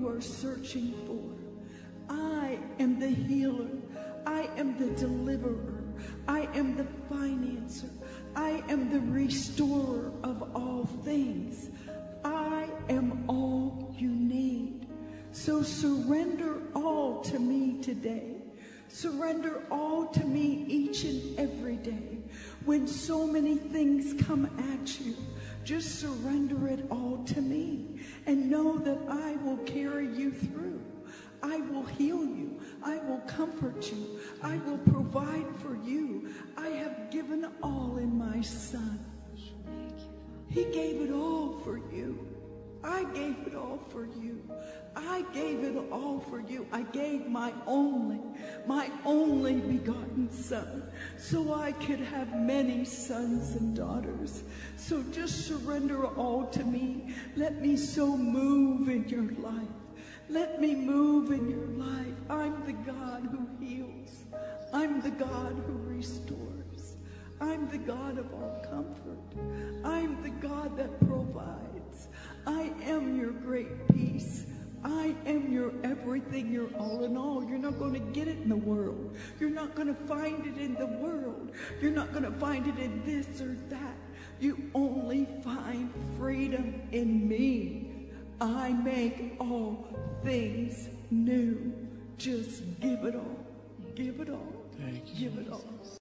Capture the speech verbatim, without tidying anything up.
you are searching for. I am the healer. I am the deliverer. I am the financer. I am the restorer of all things. I am all you need. So surrender all to me today. Surrender all to me each and every day. When so many things come at you, just surrender it all to me and know that I will carry you through. I will heal you. I will comfort you. I will provide for you. I have given all in my Son. He gave it all for you. I gave it all for you. I gave it all for you. I gave my only, my only begotten Son, so I could have many sons and daughters. So just surrender all to me. Let me so move in your life. Let me move in your life. I'm the God who heals. I'm the God who restores. I'm the God of all comfort. I'm the God that provides. I am your great peace. I am your everything, your all in all. You're not going to get it in the world. You're not going to find it in the world. You're not going to find it in this or that. You only find freedom in me. I make all things new. Just give it all. Give it all. Thank you. Give it all.